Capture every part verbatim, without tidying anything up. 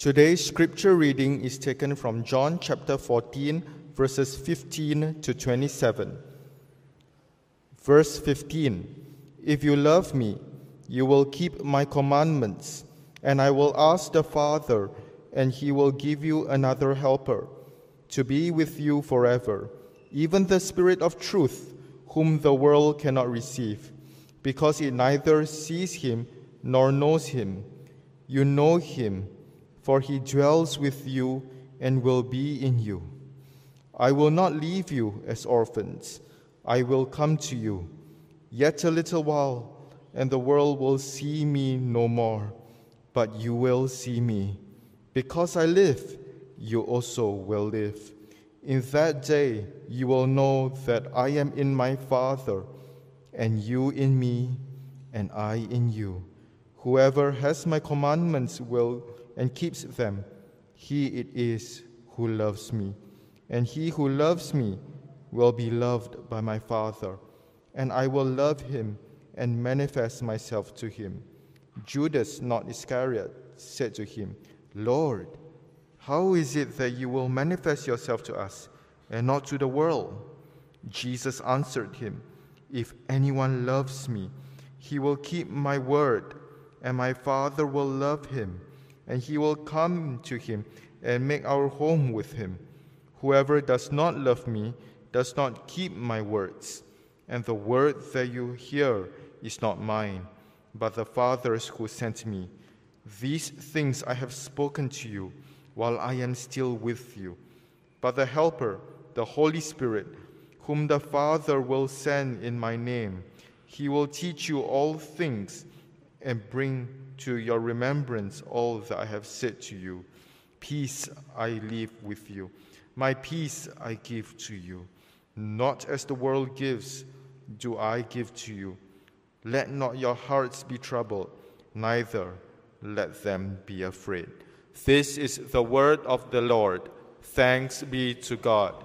Today's scripture reading is taken from John chapter fourteen, verses fifteen to twenty-seven. Verse fifteen, "If you love me, you will keep my commandments, and I will ask the Father, and he will give you another helper, to be with you forever, even the Spirit of truth, whom the world cannot receive, because it neither sees him nor knows him. You know him, for he dwells with you and will be in you. I will not leave you as orphans. I will come to you. Yet a little while, and the world will see me no more, but you will see me. Because I live, you also will live. In that day you will know that I am in my Father, and you in me, and I in you. Whoever has my commandments will and keeps them, he it is who loves me. And he who loves me will be loved by my Father, and I will love him and manifest myself to him." Judas, not Iscariot, said to him, "Lord, how is it that you will manifest yourself to us and not to the world?" Jesus answered him, "If anyone loves me, he will keep my word, and my Father will love him, and he will come to him and make our home with him. Whoever does not love me does not keep my words, and the word that you hear is not mine, but the Father's who sent me. These things I have spoken to you while I am still with you. But the Helper, the Holy Spirit, whom the Father will send in my name, he will teach you all things and bring to your remembrance all that I have said to you. Peace I leave with you. My peace I give to you. Not as the world gives, do I give to you. Let not your hearts be troubled, neither let them be afraid." This is the word of the Lord. Thanks be to God.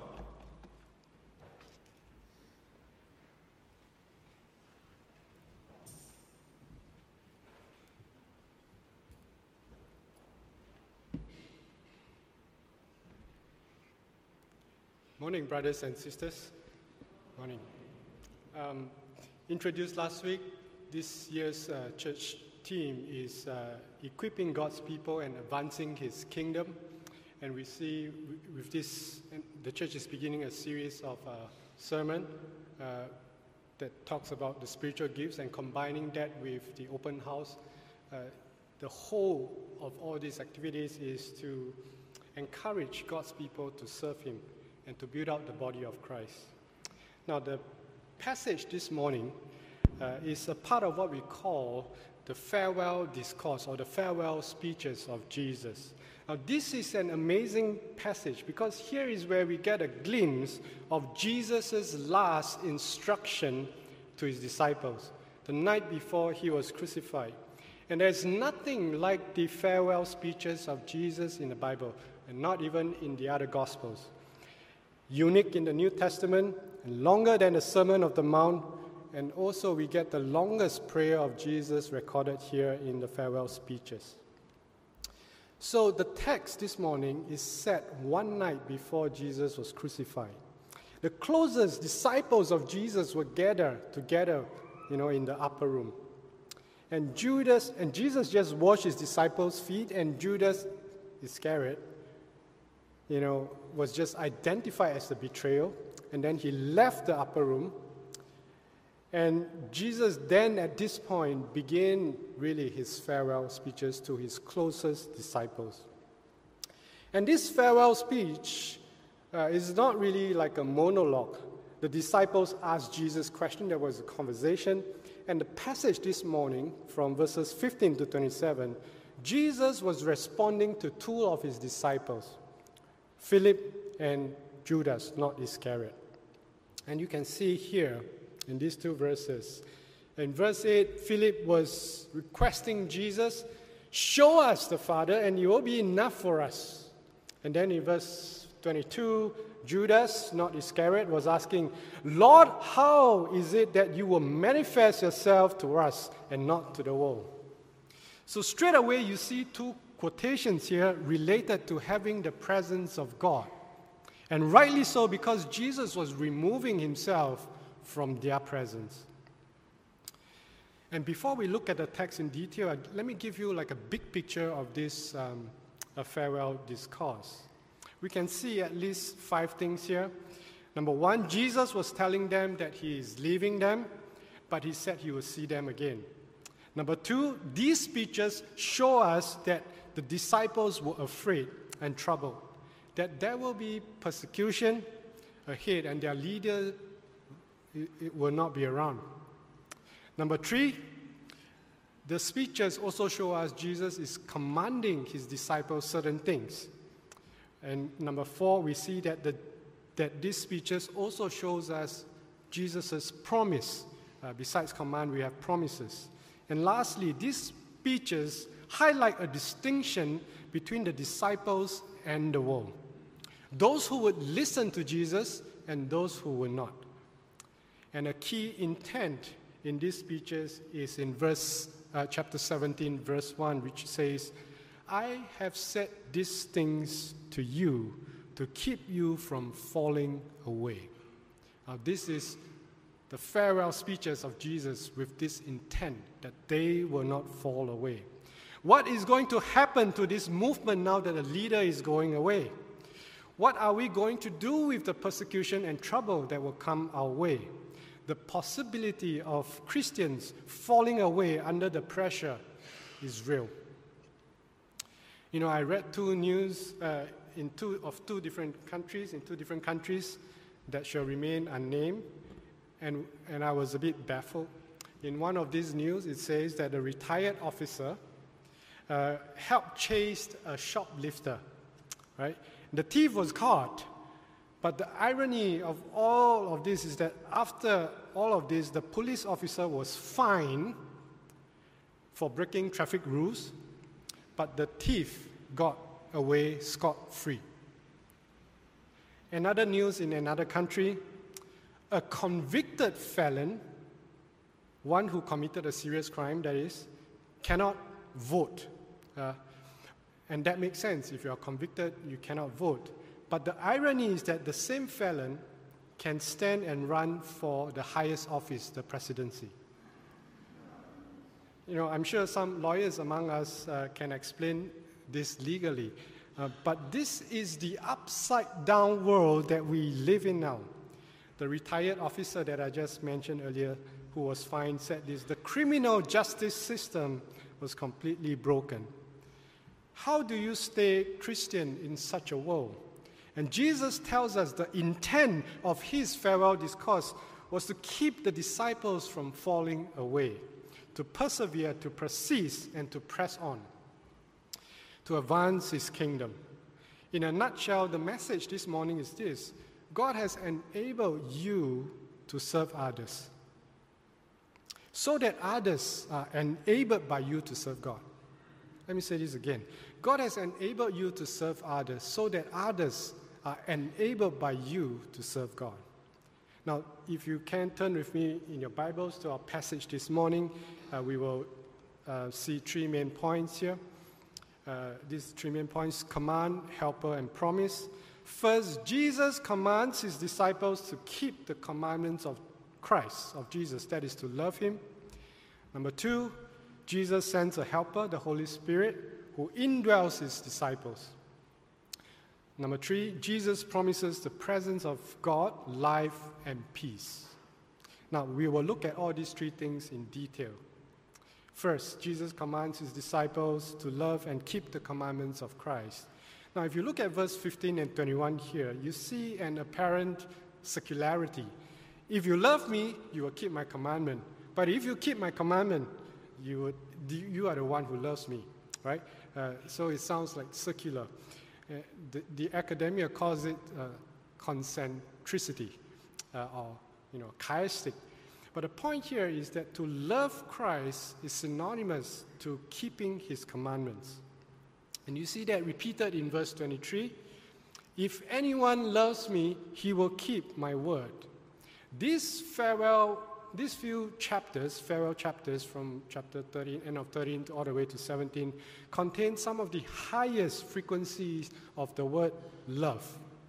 Morning, brothers and sisters. Morning. Um, introduced last week, this year's uh, church theme is uh, equipping God's people and advancing his kingdom. And we see with this, the church is beginning a series of uh, sermon uh, that talks about the spiritual gifts and combining that with the open house. Uh, the whole of all these activities is to encourage God's people to serve him and to build out the body of Christ. Now, the passage this morning uh, is a part of what we call the farewell discourse or the farewell speeches of Jesus. Now, this is an amazing passage because here is where we get a glimpse of Jesus' last instruction to his disciples, the night before he was crucified. And there's nothing like the farewell speeches of Jesus in the Bible, and not even in the other Gospels. Unique in the New Testament, and longer than the Sermon of the Mount, and also we get the longest prayer of Jesus recorded here in the farewell speeches. So the text this morning is set one night before Jesus was crucified. The closest disciples of Jesus were gathered together, you know, in the upper room. And Judas, and Jesus just washed his disciples' feet, and Judas Iscariot, you know, was just identified as the betrayal, and then he left the upper room. And Jesus then, at this point, began really his farewell speeches to his closest disciples. And this farewell speech uh, is not really like a monologue. The disciples asked Jesus questions. There was a conversation. And the passage this morning, from verses fifteen to twenty-seven, Jesus was responding to two of his disciples, Philip and Judas, not Iscariot. And you can see here in these two verses. In verse eight, Philip was requesting Jesus, "Show us the Father, and it will be enough for us." And then in verse twenty-two, Judas, not Iscariot, was asking, "Lord, how is it that you will manifest yourself to us and not to the world?" So straight away you see two quotations here related to having the presence of God. And rightly so, because Jesus was removing himself from their presence. And before we look at the text in detail, let me give you like a big picture of this um, a farewell discourse. We can see at least five things here. Number one, Jesus was telling them that he is leaving them, but he said he will see them again. Number two, these speeches show us that the disciples were afraid and troubled, that there will be persecution ahead and their leader will not be around. Number three, the speeches also show us Jesus is commanding his disciples certain things. And number four, we see that the, that these speeches also shows us Jesus' promise. Uh, besides command, we have promises. And lastly, these speeches highlight a distinction between the disciples and the world. Those who would listen to Jesus and those who would not. And a key intent in these speeches is in verse uh, chapter seventeen, verse one, which says, I have said these things to you to keep you from falling away. Now, this is the farewell speeches of Jesus with this intent that they will not fall away. What is going to happen to this movement now that the leader is going away? What are we going to do with the persecution and trouble that will come our way? The possibility of Christians falling away under the pressure is real. You know, I read two news uh, in two of two different countries, in two different countries that shall remain unnamed, and, and I was a bit baffled. In one of these news, it says that a retired officer uh, helped chase a shoplifter, right? The thief was caught, but the irony of all of this is that after all of this, the police officer was fined for breaking traffic rules, but the thief got away scot-free. Another news in another country, a convicted felon, one who committed a serious crime, that is, cannot vote. Uh, and that makes sense. If you are convicted, you cannot vote. But the irony is that the same felon can stand and run for the highest office, the presidency. You know, I'm sure some lawyers among us uh, can explain this legally. Uh, but this is the upside-down world that we live in now. The retired officer that I just mentioned earlier, who was fined, said this: the criminal justice system was completely broken. How do you stay Christian in such a world? And Jesus tells us the intent of his farewell discourse was to keep the disciples from falling away, to persevere, to persist, and to press on, to advance his kingdom. In a nutshell, the message this morning is this: God has enabled you to serve others, so that others are enabled by you to serve God. Let me say this again. God has enabled you to serve others, so that others are enabled by you to serve God. Now, if you can turn with me in your Bibles to our passage this morning, uh, we will uh, see three main points here. Uh, these three main points: command, helper, and promise. First, Jesus commands his disciples to keep the commandments of Christ, of Jesus, that is, to love him. Number two, Jesus sends a helper, the Holy Spirit, who indwells his disciples. Number three, Jesus promises the presence of God, life, and peace. Now, we will look at all these three things in detail. First, Jesus commands his disciples to love and keep the commandments of Christ. Now, if you look at verse fifteen and twenty-one here, you see an apparent circularity. If you love me, you will keep my commandment. But if you keep my commandment, you, would, you are the one who loves me, right? Uh, so it sounds like circular. Uh, the, the academia calls it uh, concentricity, uh, or you know, chiastic. But the point here is that to love Christ is synonymous to keeping his commandments. And you see that repeated in verse twenty-three. If anyone loves me, he will keep my word. This farewell these few chapters, farewell chapters from chapter thirteen, end of thirteen to all the way to seventeen, contain some of the highest frequencies of the word love.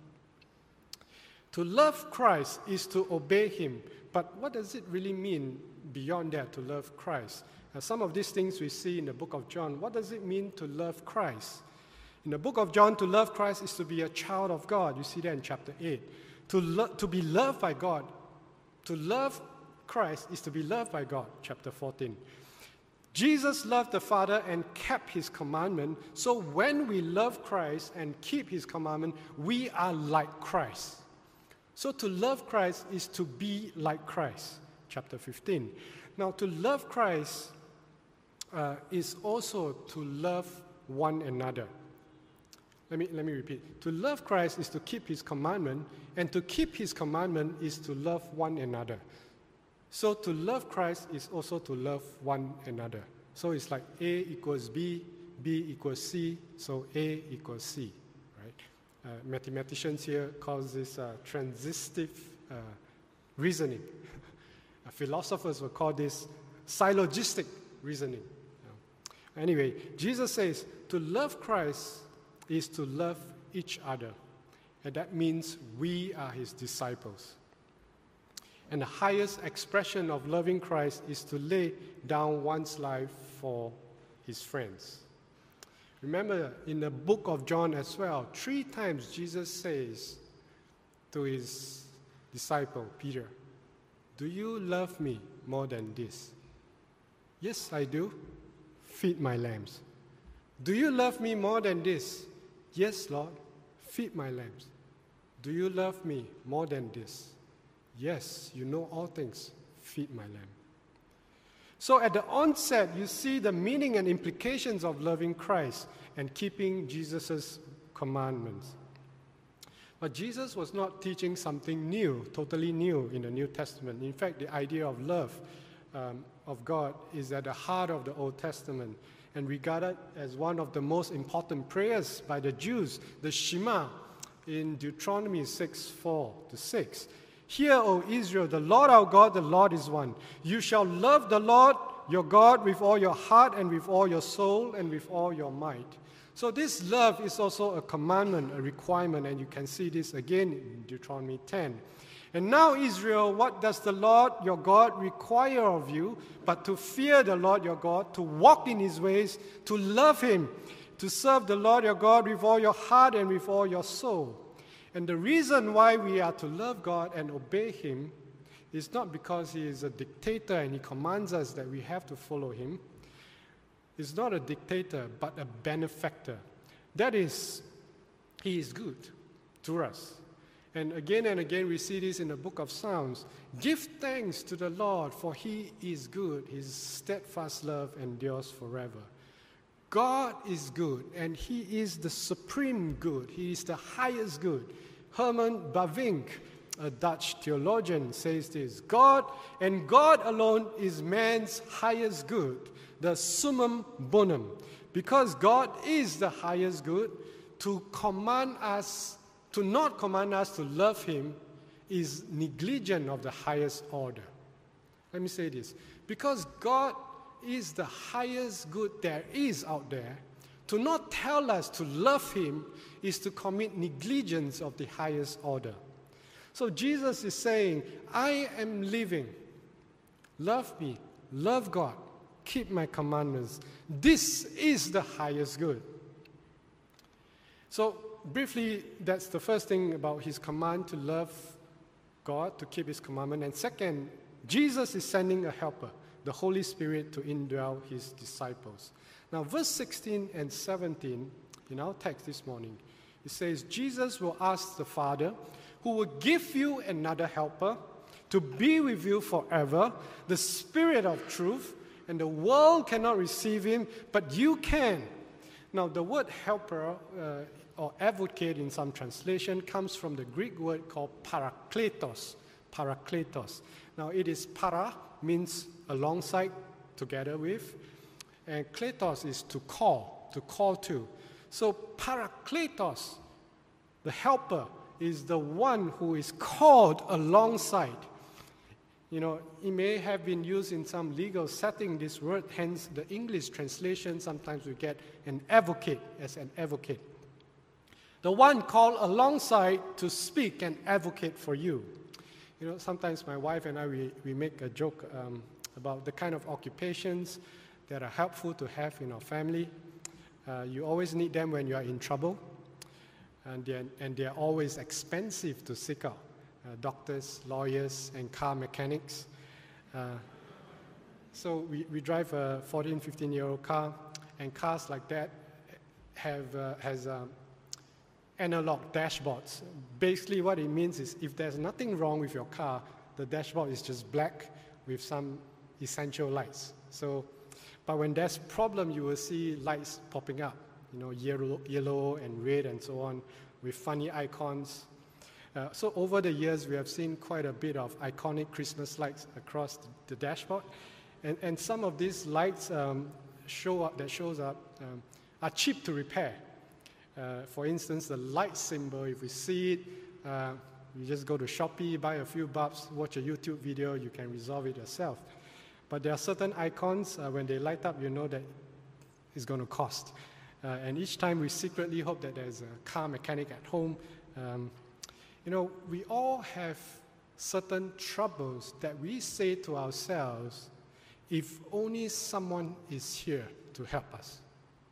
To love Christ is to obey him. But what does it really mean beyond that, to love Christ? Now, some of these things we see in the book of John. What does it mean to love Christ? In the book of John, to love Christ is to be a child of God. You see that in chapter eight. To, lo- to be loved by God, to love Christ is to be loved by God, chapter fourteen. Jesus loved the Father and kept his commandment. So when we love Christ and keep his commandment, we are like Christ. So to love Christ is to be like Christ, chapter fifteen. Now, to love Christ uh, is also to love one another. Let me, let me repeat. To love Christ is to keep his commandment, and to keep his commandment is to love one another. So to love Christ is also to love one another. So it's like A equals B, B equals C, so A equals C. Uh, mathematicians here call this uh, transitive uh, reasoning. uh, philosophers will call this syllogistic reasoning. Uh, anyway, Jesus says to love Christ is to love each other. And that means we are his disciples. And the highest expression of loving Christ is to lay down one's life for his friends. Remember, in the book of John as well, three times Jesus says to his disciple, Peter, "Do you love me more than this?" "Yes, I do. Feed my lambs." "Do you love me more than this?" "Yes, Lord. Feed my lambs." "Do you love me more than this?" "Yes, you know all things. Feed my lamb." So at the onset, you see the meaning and implications of loving Christ and keeping Jesus' commandments. But Jesus was not teaching something new, totally new in the New Testament. In fact, the idea of love um, of God is at the heart of the Old Testament and regarded as one of the most important prayers by the Jews, the Shema, in Deuteronomy six, four to six. "Hear, O Israel, the Lord our God, the Lord is one. You shall love the Lord your God with all your heart and with all your soul and with all your might." So this love is also a commandment, a requirement, and you can see this again in Deuteronomy ten. "And now, Israel, what does the Lord your God require of you but to fear the Lord your God, to walk in his ways, to love him, to serve the Lord your God with all your heart and with all your soul?" And the reason why we are to love God and obey him is not because he is a dictator and he commands us that we have to follow him. He's not a dictator, but a benefactor. That is, he is good to us. And again and again we see this in the book of Psalms. "Give thanks to the Lord, for he is good. His steadfast love endures forever." God is good, and he is the supreme good. He is the highest good. Herman Bavinck, a Dutch theologian, says this: God and God alone is man's highest good, the summum bonum. Because God is the highest good, to command us, to not command us to love him is negligent of the highest order. Let me say this. Because God is the highest good there is out there, to not tell us to love him is to commit negligence of the highest order. So Jesus is saying, I am living. Love me, love God, keep my commandments. This is the highest good. So briefly, that's the first thing about his command to love God, to keep his commandment. And second, Jesus is sending a helper, the Holy Spirit, to indwell his disciples. Now, verse sixteen and seventeen in our text this morning, it says, Jesus will ask the Father, who will give you another helper to be with you forever, the Spirit of truth, and the world cannot receive him, but you can. Now, the word helper uh, or advocate in some translation comes from the Greek word called parakletos. Parakletos. Now, it is para, means alongside, together with, and kletos is to call, to call to. So parakletos, the helper, is the one who is called alongside. You know, it may have been used in some legal setting, this word, hence the English translation, sometimes we get an advocate as an advocate. The one called alongside to speak and advocate for you. You know, sometimes my wife and I, we, we make a joke um, about the kind of occupations that are helpful to have in our family. Uh, you always need them when you are in trouble, and they're, and they're always expensive to seek out. Uh, doctors, lawyers, and car mechanics. Uh, so we, we drive a fourteen, fifteen-year-old car, and cars like that have uh, has um, analog dashboards. Basically what it means is if there's nothing wrong with your car, the dashboard is just black with some essential lights. So, but when there's problem, you will see lights popping up, you know, yellow, yellow and red and so on, with funny icons. Uh, so over the years, we have seen quite a bit of iconic Christmas lights across the, the dashboard. And, and some of these lights um, show up, that shows up um, are cheap to repair. Uh, for instance, the light symbol, if we see it, uh, you just go to Shopee, buy a few bulbs, watch a YouTube video, you can resolve it yourself. But there are certain icons, uh, when they light up, you know that it's going to cost. Uh, and each time we secretly hope that there's a car mechanic at home. Um, You know, we all have certain troubles that we say to ourselves, if only someone is here to help us.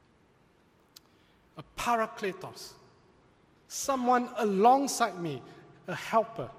A parakletos, someone alongside me, a helper,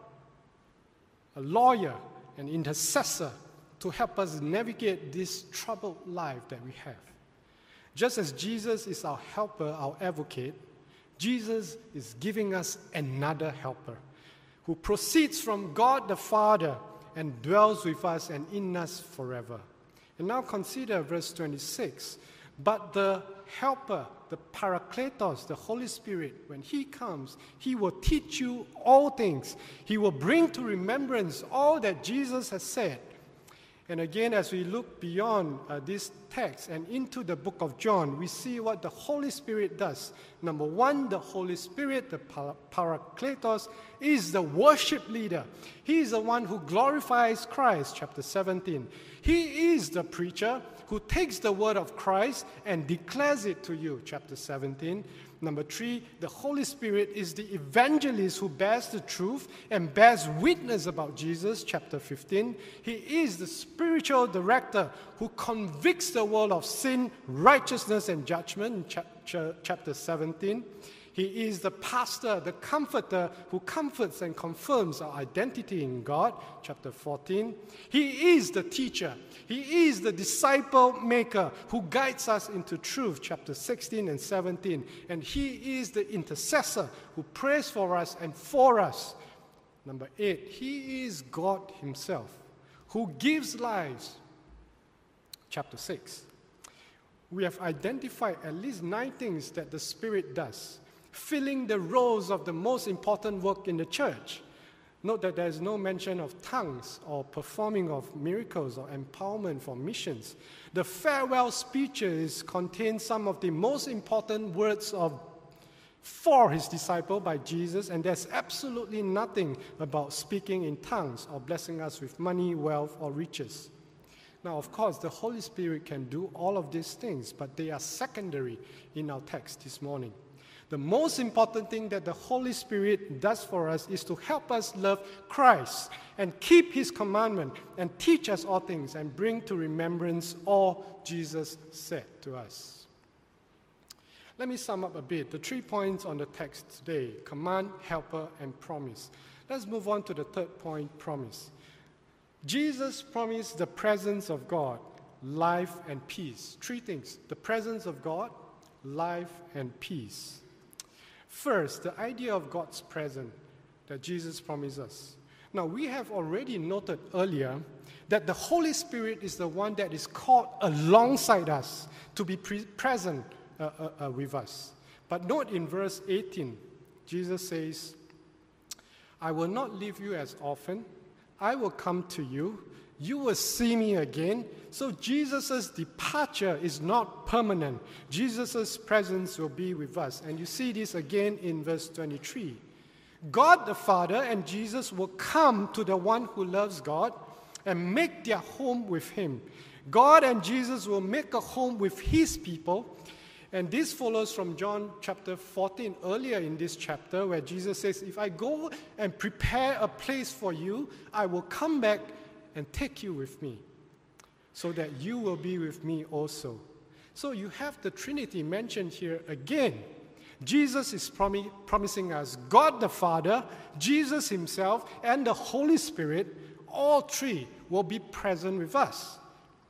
a lawyer, an intercessor to help us navigate this troubled life that we have. Just as Jesus is our helper, our advocate, Jesus is giving us another helper who proceeds from God the Father and dwells with us and in us forever. And now consider verse twenty-six. But the helper, the Parakletos, the Holy Spirit, when he comes, he will teach you all things. He will bring to remembrance all that Jesus has said. And again, as we look beyond uh, this text and into the book of John, we see what the Holy Spirit does. Number one, the Holy Spirit, the Parakletos, is the worship leader. He is the one who glorifies Christ, chapter seventeen. He is the preacher who takes the word of Christ and declares it to you, chapter seventeen. Number three, the Holy Spirit is the evangelist who bears the truth and bears witness about Jesus, chapter fifteen. He is the spiritual director who convicts the world of sin, righteousness, and judgment, chapter, chapter seventeen. He is the pastor, the comforter who comforts and confirms our identity in God, chapter fourteen. He is the teacher. He is the disciple maker who guides us into truth, chapter sixteen and seventeen. And he is the intercessor who prays for us and for us. Number eight, he is God himself who gives lives, chapter six. We have identified at least nine things that the Spirit does, filling the roles of the most important work in the church. Note that there is no mention of tongues or performing of miracles or empowerment for missions. The farewell speeches contain some of the most important words of for his disciple by Jesus, and there's absolutely nothing about speaking in tongues or blessing us with money, wealth, or riches. Now, of course, the Holy Spirit can do all of these things, but they are secondary in our text this morning. The most important thing that the Holy Spirit does for us is to help us love Christ and keep his commandment and teach us all things and bring to remembrance all Jesus said to us. Let me sum up a bit. The three points on the text today: command, helper, and promise. Let's move on to the third point, promise. Jesus promised the presence of God, life, and peace. Three things: the presence of God, life, and peace. First, the idea of God's presence that Jesus promised us. Now, we have already noted earlier that the Holy Spirit is the one that is called alongside us to be pre- present uh, uh, uh, with us. But note in verse eighteen, Jesus says, I will not leave you as orphan. I will come to you. You will see me again. So Jesus' departure is not permanent. Jesus' presence will be with us. And you see this again in verse twenty-three. God the Father and Jesus will come to the one who loves God and make their home with him. God and Jesus will make a home with his people. And this follows from John chapter fourteen, earlier in this chapter, where Jesus says, if I go and prepare a place for you, I will come back and take you with me, so that you will be with me also. So you have the Trinity mentioned here again. Jesus is prom- promising us God the Father, Jesus himself, and the Holy Spirit, all three will be present with us.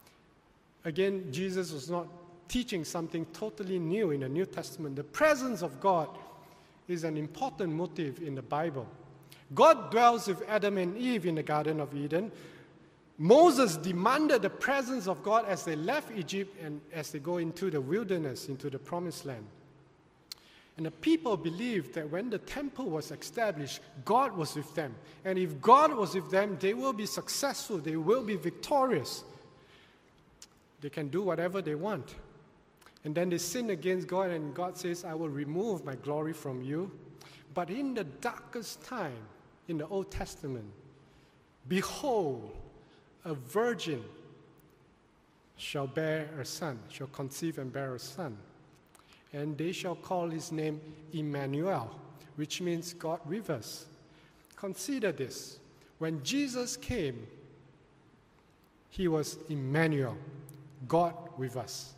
Again, Jesus was not teaching something totally new in the New Testament. The presence of God is an important motive in the Bible. God dwells with Adam and Eve in the Garden of Eden. Moses demanded the presence of God as they left Egypt and as they go into the wilderness, into the promised land. And the people believed that when the temple was established, God was with them. And if God was with them, they will be successful, they will be victorious. They can do whatever they want. And then they sin against God, and God says, I will remove my glory from you. But in the darkest time in the Old Testament, behold, a virgin shall bear a son, shall conceive and bear a son. And they shall call his name Emmanuel, which means God with us. Consider this. When Jesus came, he was Emmanuel, God with us.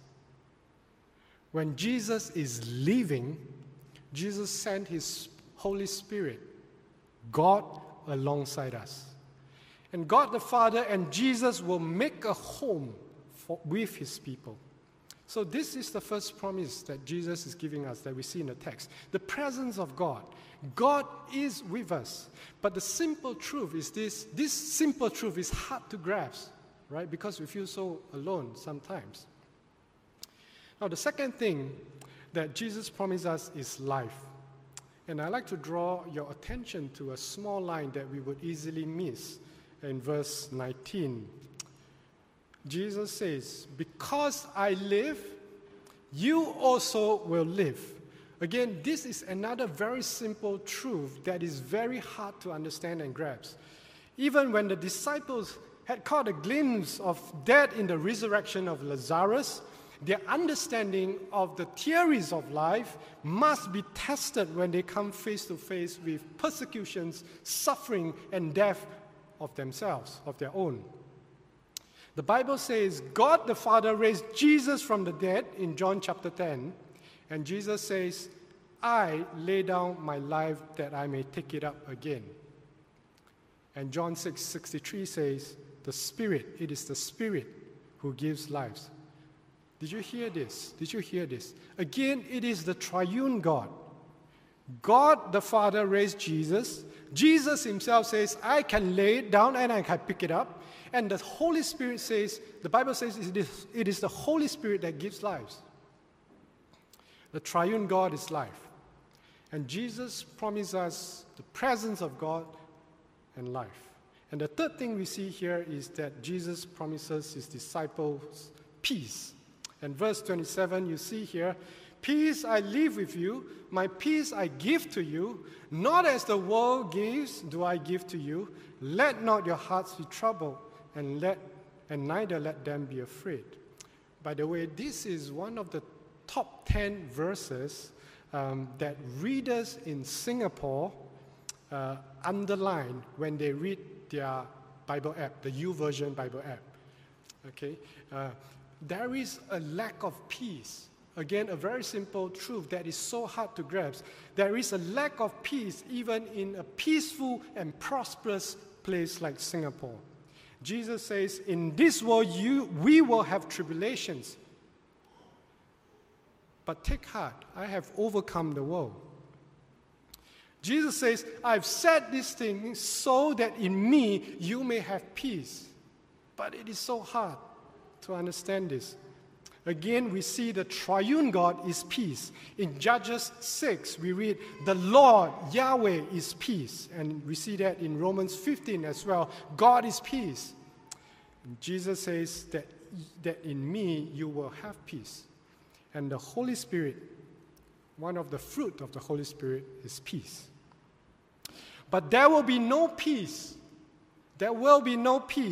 When Jesus is leaving, Jesus sent his Holy Spirit, God alongside us. And God the Father and Jesus will make a home for, with his people. So this is the first promise that Jesus is giving us that we see in the text. The presence of God. God is with us. But the simple truth is this, this simple truth is hard to grasp, right? Because we feel so alone sometimes. Now, the second thing that Jesus promised us is life. And I'd like to draw your attention to a small line that we would easily miss in verse nineteen. Jesus says, because I live, you also will live. Again, this is another very simple truth that is very hard to understand and grasp. Even when the disciples had caught a glimpse of death in the resurrection of Lazarus, their understanding of the theories of life must be tested when they come face to face with persecutions, suffering, and death of themselves, of their own. The Bible says God the Father raised Jesus from the dead in John chapter ten, and Jesus says, I lay down my life that I may take it up again. And John six sixty-three says, the Spirit, it is the Spirit who gives life. Did you hear this? Did you hear this? Again, it is the triune God. God the Father raised Jesus. Jesus himself says, I can lay it down and I can pick it up. And the Holy Spirit says, the Bible says it is, it is the Holy Spirit that gives life. The triune God is life. And Jesus promised us the presence of God and life. And the third thing we see here is that Jesus promises his disciples peace. And verse twenty-seven, you see here, peace I leave with you, my peace I give to you, not as the world gives do I give to you. Let not your hearts be troubled, and let and neither let them be afraid. By the way, this is one of the top ten verses um, that readers in Singapore uh, underline when they read their Bible app, the YouVersion Bible app. Okay. Uh, There is a lack of peace. Again, a very simple truth that is so hard to grasp. There is a lack of peace even in a peaceful and prosperous place like Singapore. Jesus says, in this world you, we will have tribulations. But take heart, I have overcome the world. Jesus says, I've said these things so that in me you may have peace. But it is so hard to understand this. Again, we see the triune God is peace. In Judges six, we read, the Lord, Yahweh, is peace. And we see that in Romans fifteen as well. God is peace. And Jesus says that, that in me you will have peace. And the Holy Spirit, one of the fruit of the Holy Spirit is peace. But there will be no peace. There will be no peace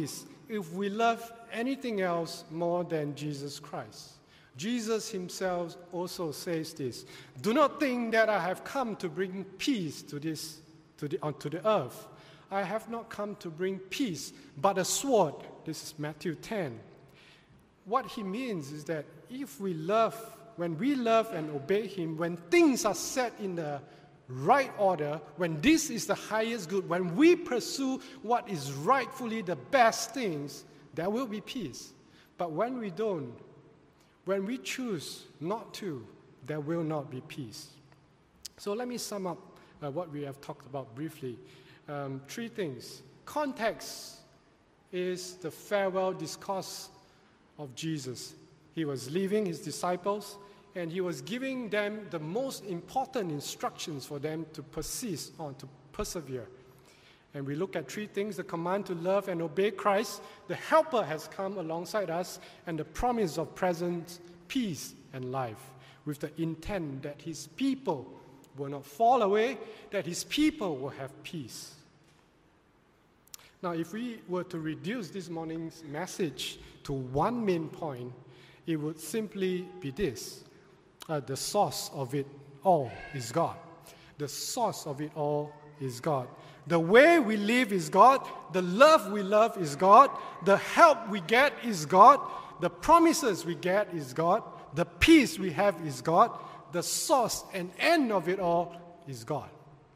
if we love anything else more than Jesus Christ. Jesus himself also says this, "Do not think that I have come to bring peace to this to the onto the earth. I have not come to bring peace, but a sword." This is Matthew ten. What he means is that if we love, when we love and obey him, when things are set in the right order, when this is the highest good, when we pursue what is rightfully the best things, there will be peace. But when we don't, when we choose not to, there will not be peace. So let me sum up uh, what we have talked about briefly. Um, three things. Context is the farewell discourse of Jesus. He was leaving his disciples, and he was giving them the most important instructions for them to persist on, to persevere. And we look at three things: the command to love and obey Christ, the helper has come alongside us, and the promise of present peace and life, with the intent that his people will not fall away, that his people will have peace. Now, if we were to reduce this morning's message to one main point, it would simply be this. Uh, the source of it all is God. The source of it all is God. The way we live is God. The love we love is God. The help we get is God. The promises we get is God. The peace we have is God. The source and end of it all is God.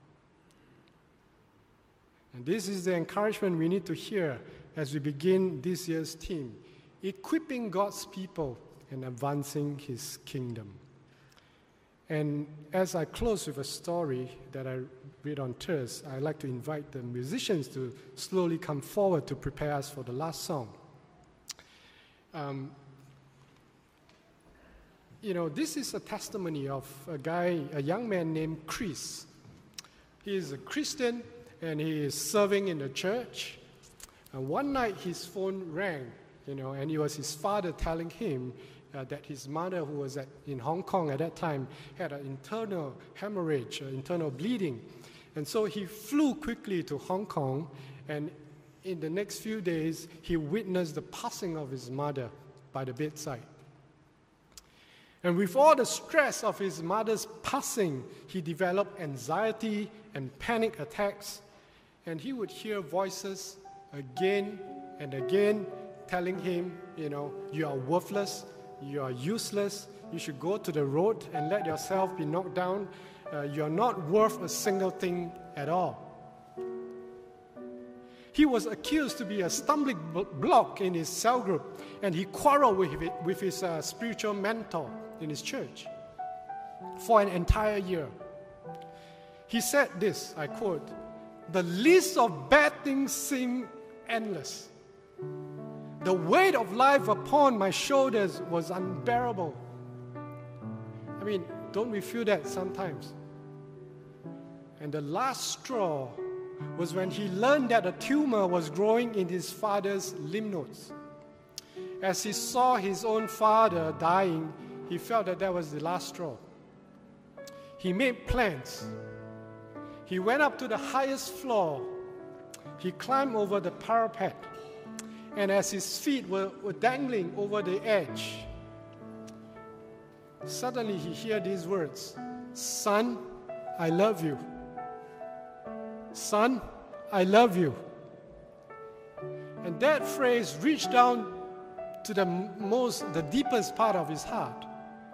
And this is the encouragement we need to hear as we begin this year's theme, equipping God's people and advancing his kingdom. And as I close with a story that I read on Thursday, I'd like to invite the musicians to slowly come forward to prepare us for the last song. Um, you know, this is a testimony of a guy, a young man named Chris. He is a Christian, and he is serving in the church. And one night his phone rang, you know, and it was his father telling him uh, that his mother, who was at, in Hong Kong at that time, had an internal hemorrhage, uh, internal bleeding. And so he flew quickly to Hong Kong, and in the next few days, he witnessed the passing of his mother by the bedside. And with all the stress of his mother's passing, he developed anxiety and panic attacks. And he would hear voices again and again telling him, you know, you are worthless, you are useless, you should go to the road and let yourself be knocked down. Uh, you are not worth a single thing at all. He was accused to be a stumbling block in his cell group, and he quarreled with, it, with his uh, spiritual mentor in his church for an entire year. He said this, I quote, "The list of bad things seemed endless. The weight of life upon my shoulders was unbearable." I mean, don't we feel that sometimes? And the last straw was when he learned that a tumor was growing in his father's lymph nodes. As he saw his own father dying, he felt that that was the last straw. He made plans. He went up to the highest floor. He climbed over the parapet. And as his feet were, were dangling over the edge, suddenly he heard these words, "Son, I love you. Son, I love you." And that phrase reached down to the most, the deepest part of his heart.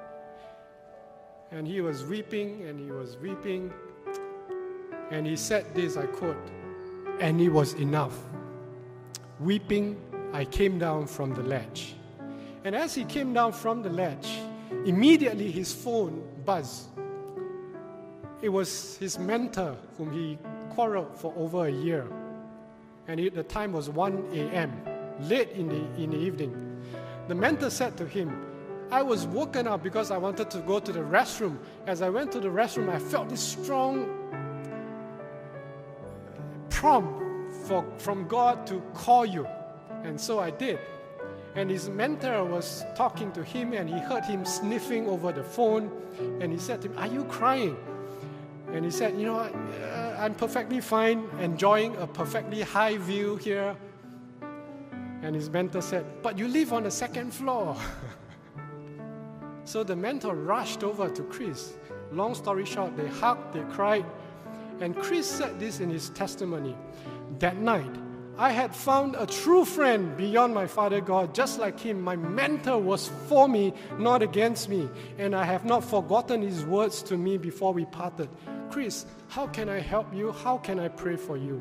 And he was weeping, and he was weeping, and he said this, I quote, "And it was enough. Weeping, I came down from the ledge." And as he came down from the ledge, immediately his phone buzzed. It was his mentor whom he quarreled for over a year. And it, the time was one a.m., late in the, in the evening. The mentor said to him, "I was woken up because I wanted to go to the restroom. As I went to the restroom, I felt this strong prompt for, from God to call you. And so I did." And his mentor was talking to him, and he heard him sniffing over the phone. And he said to him, "Are you crying?" And he said, "You know, uh, I'm perfectly fine, enjoying a perfectly high view here." And his mentor said, but you live on the second floor. So the mentor rushed over to Chris. Long story short, they hugged, they cried. And Chris said this in his testimony. That night, I had found a true friend beyond my Father God. Just like him, my mentor was for me, not against me. And I have not forgotten his words to me before we parted. Chris, how can I help you? How can I pray for you?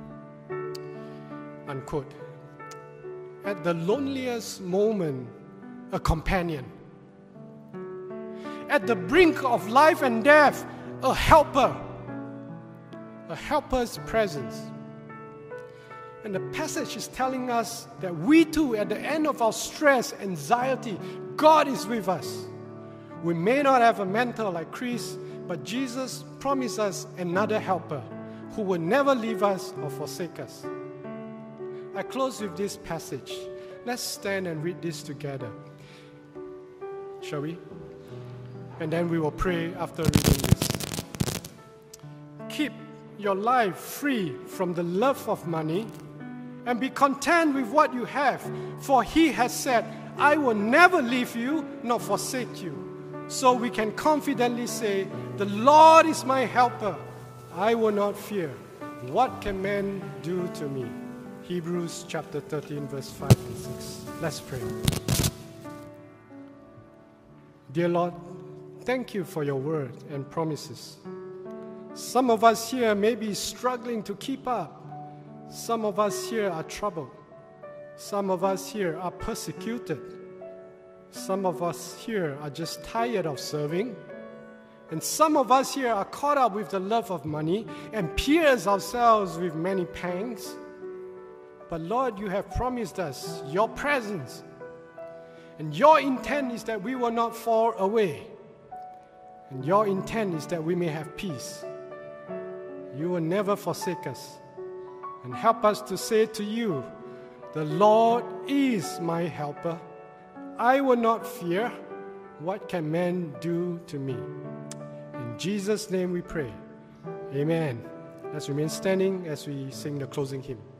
Unquote. At the loneliest moment, a companion. At the brink of life and death, a helper. A helper's presence. And the passage is telling us that we too, at the end of our stress, anxiety, God is with us. We may not have a mentor like Chris, but Jesus promised us another helper who will never leave us or forsake us. I close with this passage. Let's stand and read this together. Shall we? And then we will pray after reading this. Keep your life free from the love of money and be content with what you have, for he has said, I will never leave you nor forsake you. So we can confidently say, the Lord is my helper. I will not fear. What can man do to me? Hebrews chapter thirteen, verse five and six. Let's pray. Dear Lord, thank you for your word and promises. Some of us here may be struggling to keep up. Some of us here are troubled. Some of us here are persecuted. Some of us here are just tired of serving. And some of us here are caught up with the love of money and pierce ourselves with many pangs. But Lord, you have promised us your presence. And your intent is that we will not fall away. And your intent is that we may have peace. You will never forsake us. And help us to say to you, the Lord is my helper. I will not fear. What can man do to me? In Jesus' name we pray. Amen. Let's remain standing as we sing the closing hymn.